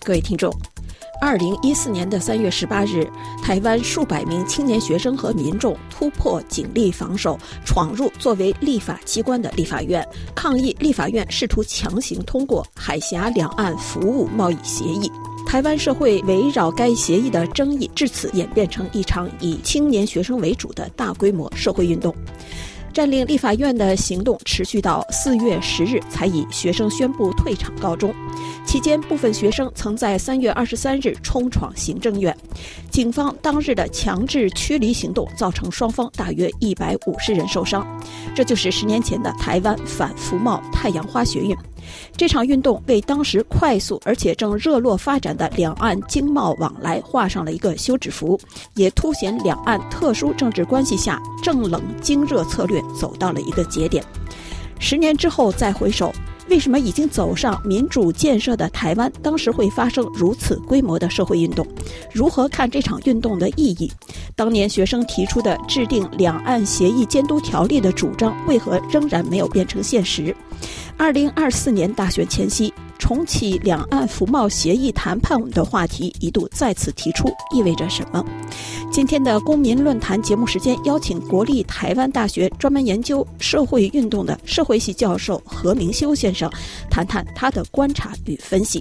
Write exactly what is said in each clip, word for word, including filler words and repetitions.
各位听众，二零一四年的三月十八日，台湾数百名青年学生和民众突破警力防守，闯入作为立法机关的立法院，抗议立法院试图强行通过海峡两岸服务贸易协议。台湾社会围绕该协议的争议至此演变成一场以青年学生为主的大规模社会运动。占领立法院的行动持续到四月十日才以学生宣布退场告终。期间，部分学生曾在三月二十三日冲闯行政院。警方当日的强制驱离行动造成双方大约一百五十人受伤。这就是十年前的台湾反服贸太阳花学运。这场运动为当时快速而且正热络发展的两岸经贸往来画上了一个休止符，也凸显两岸特殊政治关系下政冷经热策略走到了一个节点。十年之后再回首，为什么已经走上民主建设的台湾当时会发生如此规模的社会运动？如何看这场运动的意义？当年学生提出的制定两岸协议监督条例的主张为何仍然没有变成现实？二零二四年大选前夕，重启两岸服贸协议谈判的话题一度再次提出，意味着什么？今天的公民论坛节目时间，邀请国立台湾大学专门研究社会运动的社会系教授何明修先生，谈谈他的观察与分析。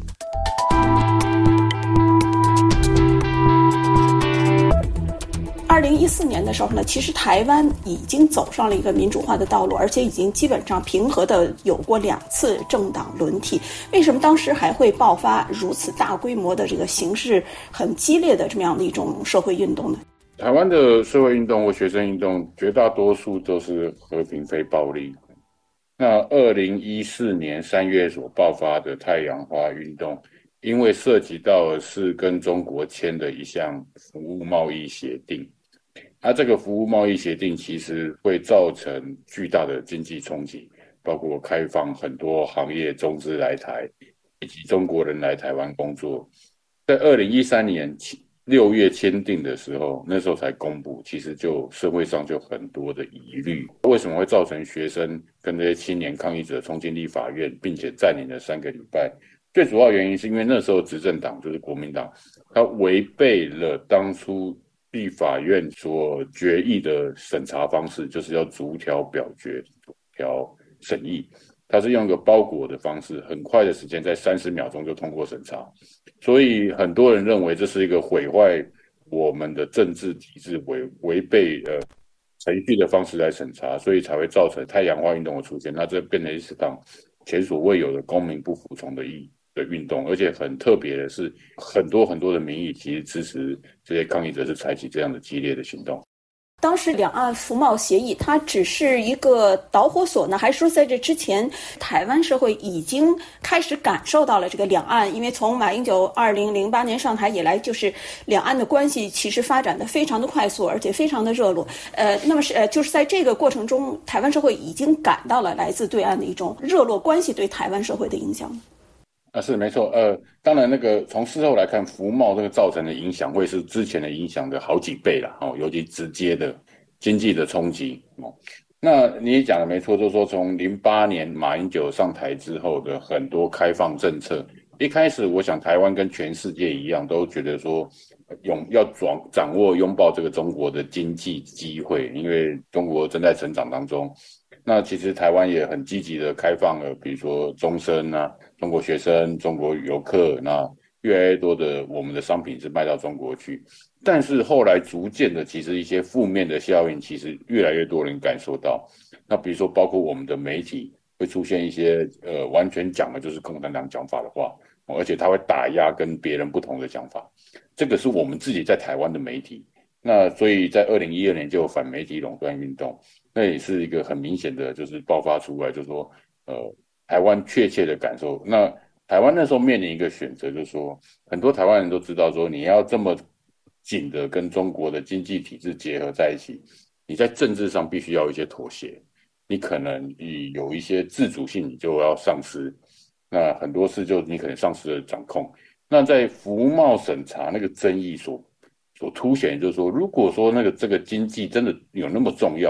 二零一四年的时候呢，其实台湾已经走上了一个民主化的道路，而且已经基本上平和的有过两次政党轮替。为什么当时还会爆发如此大规模的这个形势很激烈的这么样的一种社会运动呢？ 台湾的社会运动或学生运动绝大多数都是和平非暴力。那二零一四年三月所爆发的太阳花运动，因为涉及到的是跟中国签的一项服务贸易协定。那、啊、这个服务贸易协定其实会造成巨大的经济冲击，包括开放很多行业中资来台，以及中国人来台湾工作。在二零一三年六月签订的时候，那时候才公布，其实就社会上就很多的疑虑，为什么会造成学生跟这些青年抗议者冲进立法院，并且占领了三个礼拜？最主要原因是因为那时候执政党就是国民党，他违背了当初立法院所决议的审查方式，就是要逐条表决、逐条审议。它是用一个包裹的方式，很快的时间，在三十秒钟就通过审查。所以很多人认为这是一个毁坏我们的政治体制、违违背呃程序的方式来审查，所以才会造成太阳花运动的出现。那这变成一场前所未有的公民不服从的意义。的运动，而且很特别的是，很多很多的民意其实支持这些抗议者是采取这样的激烈的行动。 当时两岸服贸协议它只是一个导火索呢，还是说在这之前台湾社会已经开始感受到了这个两岸？因为从马英九二零零八年上台以来，就是两岸的关系其实发展的非常的快速，而且非常的热络。呃，那么是呃，就是在这个过程中，台湾社会已经感到了来自对岸的一种热络关系对台湾社会的影响。 啊，是没错，呃，当然那个从事后来看，服贸这个造成的影响会是之前的影响的好几倍啦，哦，尤其直接的经济的冲击哦。那你也讲的没错，就是说从零八年马英九上台之后的很多开放政策，一开始我想台湾跟全世界一样，都觉得说拥要掌掌握拥抱这个中国的经济机会，因为中国正在成长当中。那其实台湾也很积极的开放了，比如说终身啊。中国学生、中国游客，那越来越多的我们的商品是卖到中国去，但是后来逐渐的，其实一些负面的效应，其实越来越多人感受到。那比如说，包括我们的媒体会出现一些呃，完全讲的就是共产党讲法的话，而且他会打压跟别人不同的讲法。这个是我们自己在台湾的媒体。那所以在二零一二年就有反媒体垄断运动，那也是一个很明显的，就是爆发出来，就是说呃。台湾确切的感受，那台湾那时候面临一个选择，就是说很多台湾人都知道说，你要这么紧的跟中国的经济体制结合在一起，你在政治上必须要有一些妥协，你可能有一些自主性你就要丧失，那很多事就你可能丧失了掌控。那在服贸审查那个争议所所凸显，就是说，如果说那个这个经济真的有那么重要，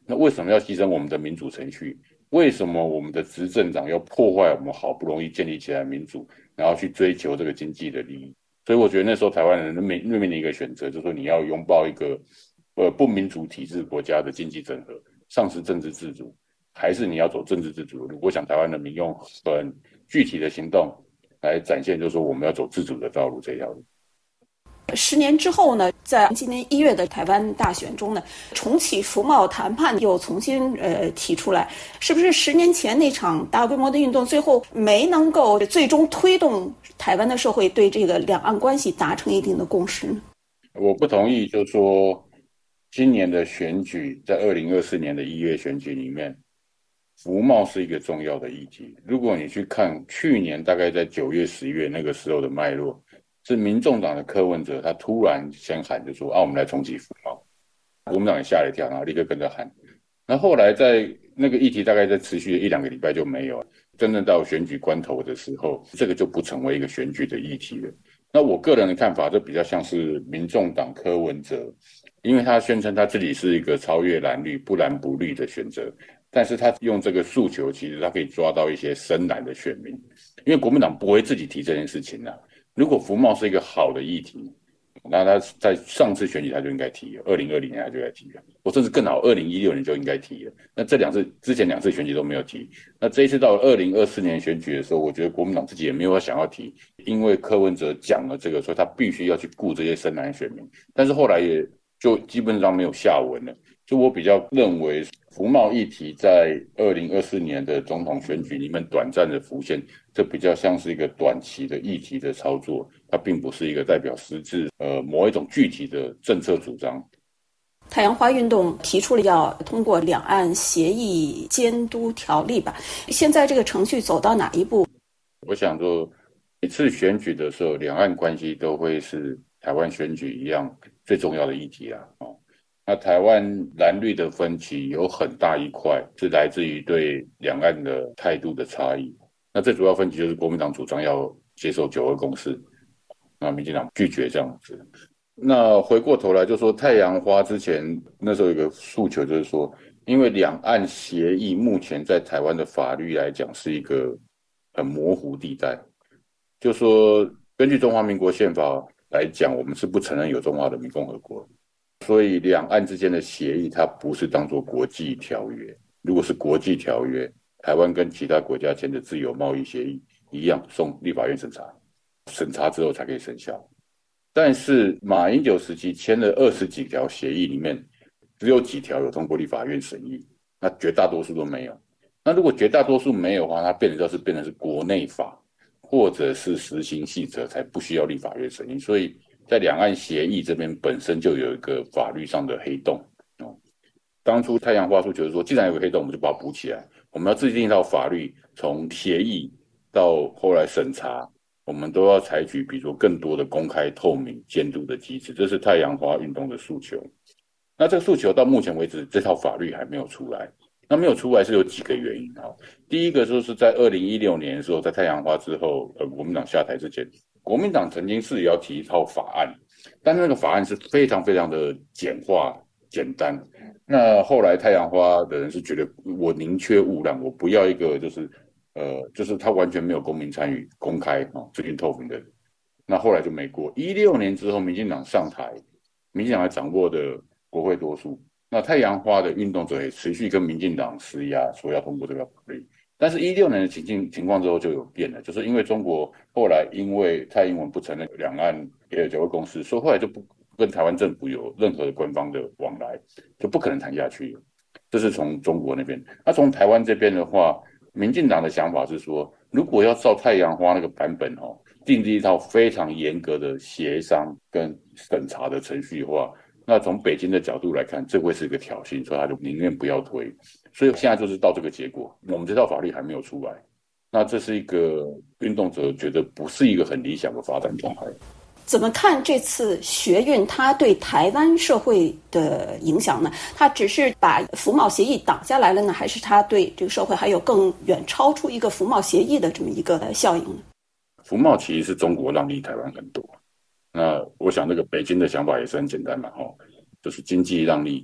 那为什么要牺牲我们的民主程序？为什么我们的执政党要破坏我们好不容易建立起来的民主，然后去追求这个经济的利益？所以我觉得那时候台湾人面面临的一个选择，就是说你要拥抱一个呃不民主体制国家的经济整合，丧失政治自主，还是你要走政治自主的路？我想台湾人民用很具体的行动来展现，就是说我们要走自主的道路这条路。 十年之后呢，在今年一月的台湾大选中呢，重启服贸谈判又重新呃提出来，是不是十年前那场大规模的运动最后没能够最终推动台湾的社会对这个两岸关系达成一定的共识呢？ 我不同意，就是说今年的选举，在二零二四年的一月选举里面，服贸是一个重要的议题。如果你去看去年大概在九月、十月那个时候的脉络，是民众党的柯文哲，他突然先喊就说啊，我们来重启服贸，国民党也吓了一跳，然后立刻跟着喊。那后来在那个议题大概在持续的一两个礼拜就没有，真正到选举关头的时候，这个就不成为一个选举的议题了。那我个人的看法，这比较像是民众党柯文哲，因为他宣称他自己是一个超越蓝绿、不蓝不绿的选择，但是他用这个诉求，其实他可以抓到一些深蓝的选民，因为国民党不会自己提这件事情啊。如果服贸是一个好的议题，那他在上次选举他就应该提了，二零二零年他就应该提了，我甚至更好，二零一六年就应该提了。那这两次之前两次选举都没有提，那这一次到了二零二四年选举的时候，我觉得国民党自己也没有想要提，因为柯文哲讲了这个，所以他必须要去顾这些深蓝选民，但是后来也就基本上没有下文了。就我比较认为，服贸议题在二零二四年的总统选举里面短暂的浮现，这比较像是一个短期的议题的操作，它并不是一个代表实质呃某一种具体的政策主张。 太阳花运动提出了要通过两岸协议监督条例吧，现在这个程序走到哪一步？ 我想说，每次选举的时候，两岸关系都会是台湾选举一样最重要的议题啦。哦，那台湾蓝绿的分歧有很大一块是来自于对两岸的态度的差异。那最主要分歧就是国民党主张要接受九二共识，那民进党拒绝这样子。那回过头来就说太阳花之前那时候有个诉求，就是说，因为两岸协议目前在台湾的法律来讲是一个很模糊地带，就说根据中华民国宪法来讲，我们是不承认有中华人民共和国。所以两岸之间的协议它不是当作国际条约，如果是国际条约，台湾跟其他国家签的自由贸易协议一样送立法院审查，审查之后才可以生效。但是马英九时期签了二十几条协议里面，只有几条有通过立法院审议，那绝大多数都没有。那如果绝大多数没有的话，它变成就是变成是国内法或者是实行细则才不需要立法院审议，所以在两岸协议这边本身就有一个法律上的黑洞。哦，当初太阳花诉求是说，既然有个黑洞，我们就把它补起来，我们要制定一套法律，从协议到后来审查，我们都要采取比如说更多的公开透明监督的机制，这是太阳花运动的诉求。那这个诉求到目前为止这套法律还没有出来，那没有出来是有几个原因。第一个就是在二零一六年的时候，在太阳花之后，呃，国民党下台之前，国民党曾经是也要提一套法案，但是那个法案是非常非常的简化简单。那后来太阳花的人是觉得我宁缺毋滥，我不要一个就是呃，就是他完全没有公民参与、公开啊、资讯透明的。那后来就没过。一六年之后，民进党上台，民进党还掌握的国会多数，那太阳花的运动者也持续跟民进党施压，说要通过这个法律。但是，一六年的情境情况之后就有变了，就是因为中国后来因为蔡英文不承认两岸呃九二共识，所以后来就不跟台湾政府有任何的官方的往来，就不可能谈下去了。这是从中国那边。那从台湾这边的话，民进党的想法是说，如果要照太阳花那个版本哦，订立一套非常严格的协商跟审查的程序的话，那从北京的角度来看，这会是一个挑衅，所以他就宁愿不要推。所以现在就是到这个结果，我们这套法律还没有出来，那这是一个运动者觉得不是一个很理想的发展状态。 怎么看这次学运它对台湾社会的影响呢？它只是把服贸协议挡下来了呢，还是它对这个社会还有更远超出一个服贸协议的这么一个效应呢？ 服贸其实是中国让利台湾很多，那我想这个北京的想法也是很简单嘛，哦，就是经济让利，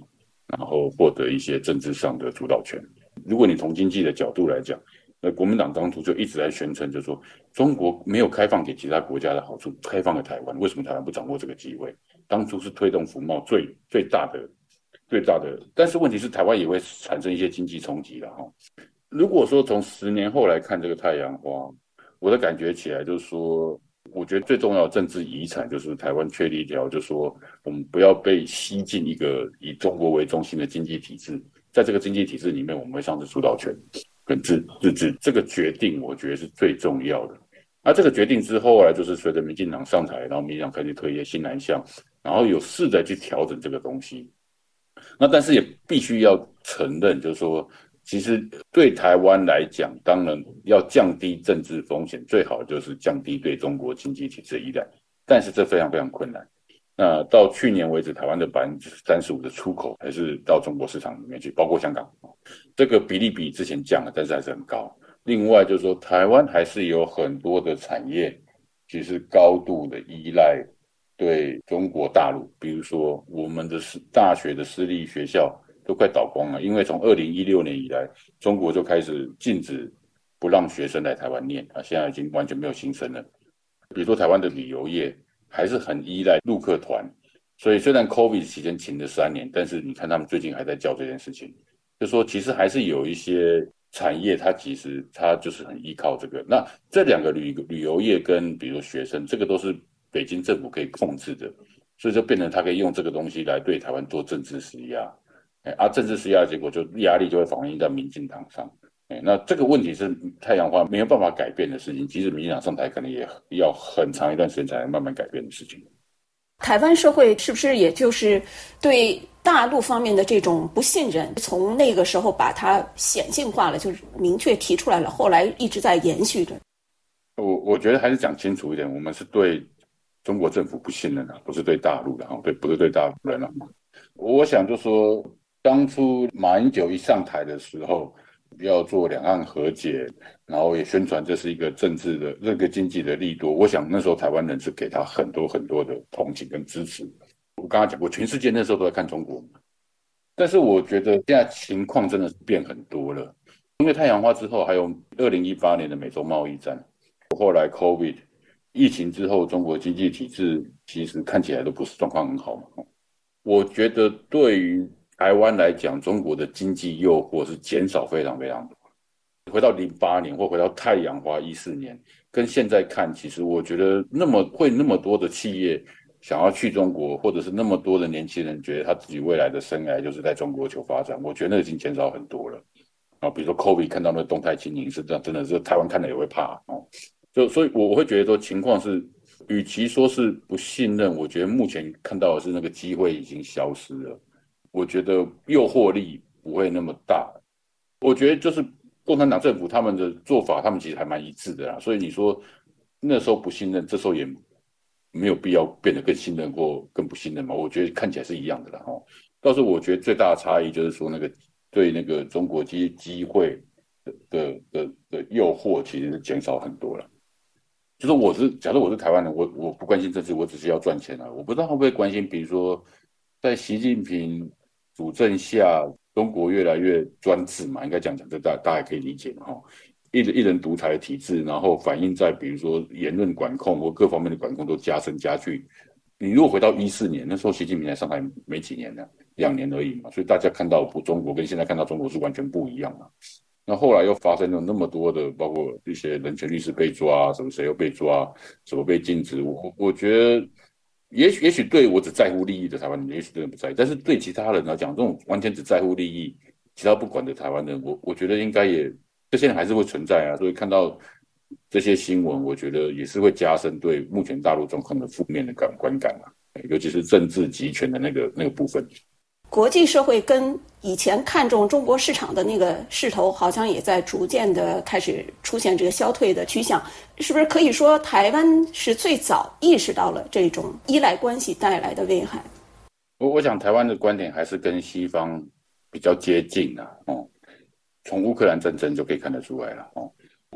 然后获得一些政治上的主导权。如果你从经济的角度来讲，那国民党当初就一直在宣称，就是说中国没有开放给其他国家的好处，开放给台湾，为什么台湾不掌握这个机会？当初是推动服贸最最大的最大的，但是问题是台湾也会产生一些经济冲击了哈。如果说从十年后来看这个太阳花，我的感觉起来就是说，我觉得最重要的政治遗产就是台湾确立一条，就是说我们不要被吸进一个以中国为中心的经济体制，在这个经济体制里面，我们会丧失主导权跟自自治，这个决定我觉得是最重要的。那这个决定之后来就是随着民进党上台，然后民进党开始推一些新南向，然后有试着去调整这个东西。那但是也必须要承认，就是说，其实对台湾来讲，当然要降低政治风险，最好就是降低对中国经济体制的依赖，但是这非常非常困难。那到去年为止，台湾的百分之三十五的出口还是到中国市场里面去，包括香港，这个比例比之前降了，但是还是很高。另外就是说，台湾还是有很多的产业，其实高度的依赖对中国大陆，比如说我们的大学的私立学校都快倒光了，因为从二零一六年以来，中国就开始禁止不让学生来台湾念啊，现在已经完全没有新生了。比如说台湾的旅游业还是很依赖陆客团，所以虽然 COVID 期间停了三年，但是你看他们最近还在叫这件事情，就说其实还是有一些产业，它其实它就是很依靠这个。那这两个旅旅游业跟比如学生，这个都是北京政府可以控制的，所以就变成他可以用这个东西来对台湾做政治施压，啊，政治施压的结果就压力就会反映在民进党上。那这个问题是太阳花没有办法改变的事情，即使民进党上台，可能也要很长一段时间才能慢慢改变的事情。 台湾社会是不是也就是对大陆方面的这种不信任，从那个时候把它显性化了，就是明确提出来了，后来一直在延续着？ 我我觉得还是讲清楚一点，我们是对中国政府不信任的，不是对大陆的，对，不是对大陆人了。我想就说，当初马英九一上台的时候，要做两岸和解，然后也宣传这是一个政治的、这个经济的利多。我想那时候台湾人是给他很多很多的同情跟支持。我刚刚讲过，全世界那时候都在看中国，但是我觉得现在情况真的是变很多了。因为太阳花之后，还有二零一八年的美洲贸易战，后来 COVID 疫情之后，中国经济体制其实看起来都不是状况很好嘛。我觉得对于台湾来讲，中国的经济诱惑是减少非常非常多。回到零八年或回到太阳花一四年，跟现在看，其实我觉得那么会那么多的企业想要去中国，或者是那么多的年轻人觉得他自己未来的生涯就是在中国求发展，我觉得那已经减少很多了。啊，比如说 COVID 看到那动态清零是这样，真的是台湾看了也会怕哦。就所以我我会觉得说情况是，与其说是不信任，我觉得目前看到的是那个机会已经消失了。我觉得诱惑力不会那么大。我觉得就是共产党政府他们的做法，他们其实还蛮一致的啦。所以你说那时候不信任，这时候也没有必要变得更信任或更不信任嘛。我觉得看起来是一样的啦。哦，倒是我觉得最大的差异就是说那个对那个中国这些机会的的的的诱惑，其实是减少很多了。就是我是假设我是台湾人，我我不关心政治，我只是要赚钱啊。我不知道会不会关心，比如说在习近平主政下，中国越来越专制嘛，应该讲讲，这大大家可以理解嘛哈。一一人独裁的体制，然后反映在比如说言论管控或各方面的管控都加深加剧。你如果回到一四年，那时候习近平才上台没几年呢，两年而已嘛，所以大家看到中国跟现在看到中国是完全不一样嘛。那后来又发生了那么多的，包括一些人权律师被抓，什么谁又被抓，什么被禁止。我我觉得，也许也许对我只在乎利益的台湾人，也许真的不在意。但是对其他人来讲，这种完全只在乎利益、其他不管的台湾人，我我觉得应该也这些人还是会存在啊。所以看到这些新闻，我觉得也是会加深对目前大陆状况的负面的感观感啊，尤其是政治集权的那个那个部分。 国际社会跟以前看重中国市场的那个势头，好像也在逐渐的开始出现这个消退的趋向，是不是可以说台湾是最早意识到了这种依赖关系带来的危害？ 我我想台湾的观点还是跟西方比较接近啊，哦，从乌克兰战争就可以看得出来了哦。我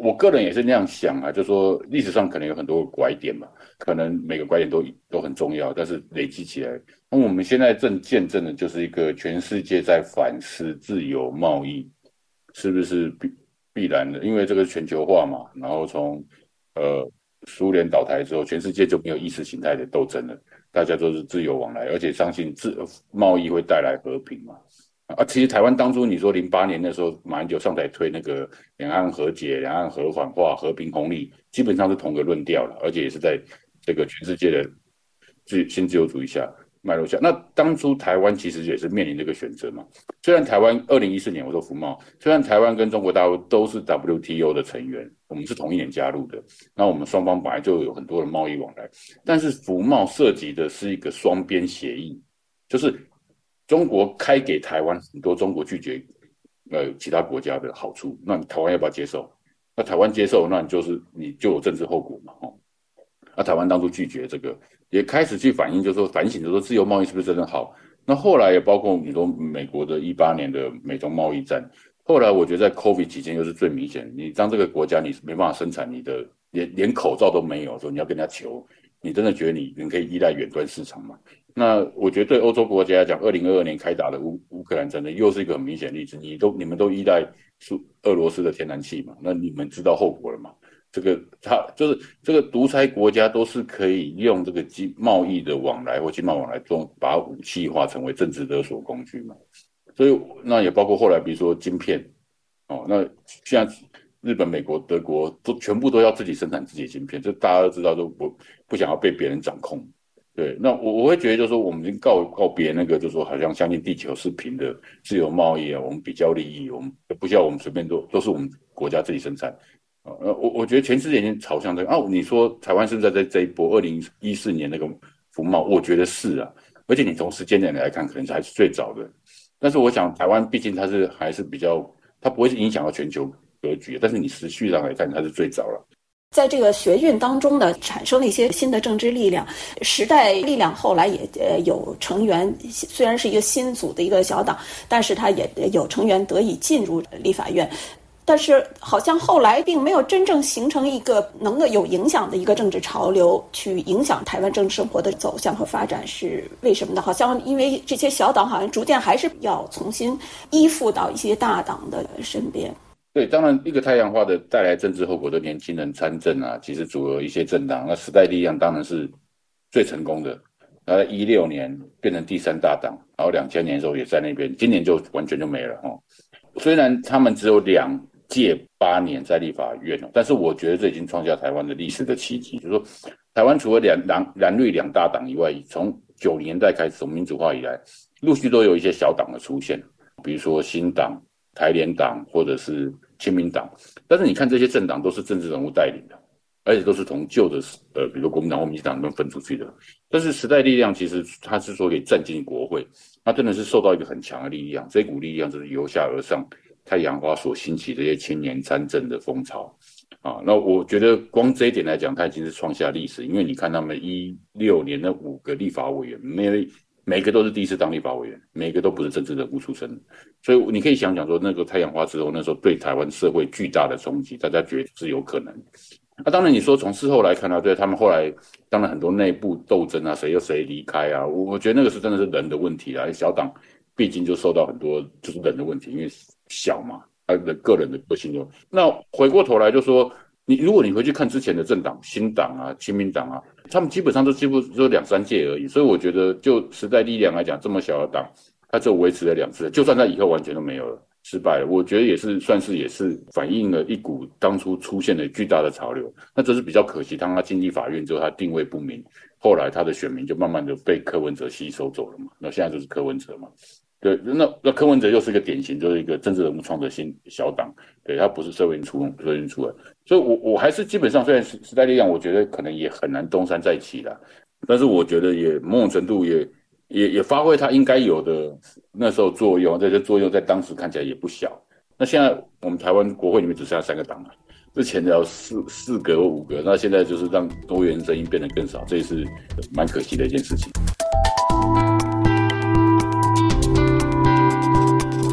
我个人也是那样想啊，就说历史上可能有很多拐点嘛，可能每个拐点都都很重要，但是累积起来，那我们现在正见证的就是一个全世界在反思自由贸易是不是必必然的，因为这个全球化嘛，然后从呃苏联倒台之后，全世界就没有意识形态的斗争了，大家都是自由往来，而且相信自贸易会带来和平嘛。啊，其实台湾当初你说零八年那时候，马英九上台推那个两岸和解、两岸和缓化、和平红利，基本上是同个论调了，而且也是在这个全世界的自新自由主义下脉络下。那当初台湾其实也是面临这个选择嘛。虽然台湾二零一四年我说服贸，虽然台湾跟中国大陆都是 W T O 的成员，我们是同一年加入的，那我们双方本来就有很多的贸易往来，但是服贸涉及的是一个双边协议，就是中国开给台湾很多中国拒绝呃其他国家的好处，那台湾要不要接受？那台湾接受，那你就是你就有政治后果嘛，哦。那台湾当初拒绝这个，也开始去反映，就是说反省，就是说自由贸易是不是真的好？那后来也包括你说美国的一八年的美中贸易战，后来我觉得在 COVID 期间又是最明显，你当这个国家你没办法生产你的连连口罩都没有，说你要跟人家求，你真的觉得你你可以依赖远端市场吗？那我觉得对欧洲国家来讲，二零二二年开打的乌乌克兰战争又是一个很明显的例子。你都你们都依赖俄罗斯的天然气嘛？那你们知道后果了吗？这个他就是这个独裁国家都是可以用这个贸易的往来或经贸往来中，把武器化成为政治勒索工具嘛。所以那也包括后来比如说晶片哦，那现在日本、美国、德国都全部都要自己生产自己的晶片，这大家都知道，都不不想要被别人掌控。对，那我我会觉得就是说，我们已经告告别那个，就是说，好像相信地球是平的，自由贸易啊，我们比较利益，我们不需要我们随便做，都是我们国家自己生产。啊，我我觉得全世界已经朝向这个。啊，你说台湾是不是在这一波二零一四年那个服贸？我觉得是啊，而且你从时间点来看，可能还是最早的。但是我想，台湾毕竟它是还是比较，它不会是影响到全球格局，但是你时序上来看，它是最早了。 在这个学运当中呢，产生了一些新的政治力量，时代力量后来也呃有成员，虽然是一个新组的一个小党，但是它也有成员得以进入立法院。但是好像后来并没有真正形成一个能够有影响的一个政治潮流，去影响台湾政治生活的走向和发展，是为什么呢？好像因为这些小党好像逐渐还是要重新依附到一些大党的身边。 对，当然一个太阳花的带来政治后果的年轻人参政啊，其实组了一些政党，那时代力量当然是最成功的。然后一六年变成第三大党，然后两千年的时候也在那边，今年就完全就没了哦。虽然他们只有两届八年在立法院，但是我觉得这已经创下台湾的历史的奇迹。就是说，台湾除了两蓝蓝绿两大党以外，从九零年代开始，从民主化以来，陆续都有一些小党的出现，比如说新党、台联党或者是亲民党。但是你看这些政党都是政治人物带领的，而且都是从旧的呃，比如说国民党或民进党那边分出去的。但是时代力量其实它是说可以站进国会，它真的是受到一个很强的力量，这股力量就是由下而上。太阳花所兴起这些青年参政的风潮啊，那我觉得光这一点来讲，它已经是创下历史。因为你看他们一六年的五个立法委员，每每个都是第一次当立法委员，每个都不是政治人物出身，所以你可以想想说，那个太阳花之后，那时候对台湾社会巨大的冲击，大家觉得是有可能。那、啊、当然你说从事后来看啊，对他们后来当然很多内部斗争啊，谁又谁离开啊，我我觉得那个是真的是人的问题啊，小党毕竟就受到很多就是人的问题，因为小嘛，他的个人的个性就。那回过头来就说，你如果你回去看之前的政党，新党啊、亲民党啊，他们基本上都几乎就两三届而已。所以我觉得，就时代力量来讲，这么小的党，它就维持了两次，就算它以后完全都没有了，失败了，我觉得也是算是也是反映了一股当初出现的巨大的潮流。那这是比较可惜，当他进立法院之后，他定位不明，后来他的选民就慢慢的被柯文哲吸收走了嘛。那现在就是柯文哲嘛。对，那那柯文哲又是一个典型，就是一个政治人物创的新小党，对，他不是社运出社运出来，所以我我还是基本上，虽然时代力量，我觉得可能也很难东山再起啦，但是我觉得也某种程度也也也发挥他应该有的那时候作用，这些作用在当时看起来也不小。那现在我们台湾国会里面只剩下三个党了，之前的要四四个或五个，那现在就是让多元声音变得更少，这也是蛮可惜的一件事情。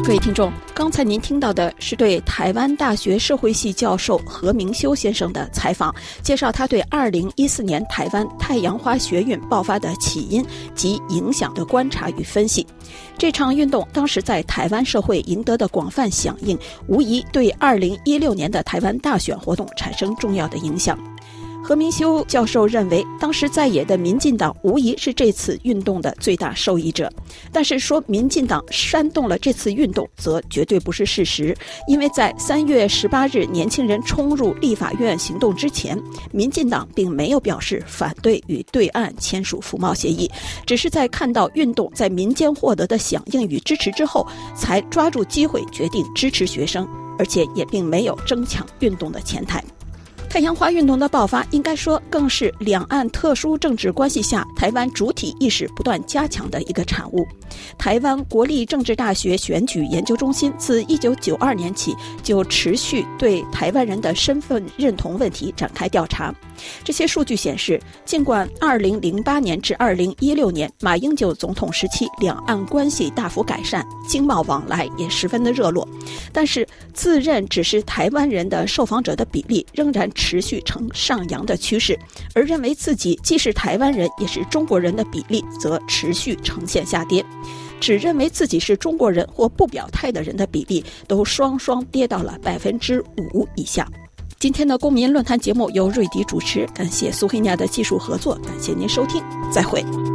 各位听众，刚才您听到的是对台湾大学社会系教授何明修先生的采访，介绍他对二零一四年台湾太阳花学运爆发的起因及影响的观察与分析。这场运动当时在台湾社会赢得的广泛响应，无疑对二零一六年的台湾大选活动产生重要的影响。何明修教授认为，当时在野的民进党无疑是这次运动的最大受益者，但是说民进党煽动了这次运动则绝对不是事实，因为在三月十八日年轻人冲入立法院行动之前，民进党并没有表示反对与对岸签署服贸协议，只是在看到运动在民间获得的响应与支持之后，才抓住机会决定支持学生，而且也并没有争抢运动的前台。太阳花运动的爆发，应该说更是两岸特殊政治关系下台湾主体意识不断加强的一个产物。台湾国立政治大学选举研究中心自一九九二年起就持续对台湾人的身份认同问题展开调查。这些数据显示，尽管二零零八年至二零一六年马英九总统时期两岸关系大幅改善，经贸往来也十分的热络，但是自认只是台湾人的受访者的比例仍然持续呈上扬的趋势，而认为自己既是台湾人也是中国人的比例则持续呈现下跌，只认为自己是中国人或不表态的人的比例都双双跌到了百分之五以下。今天的公民论坛节目由瑞迪主持，感谢苏黑亚的技术合作，感谢您收听，再会。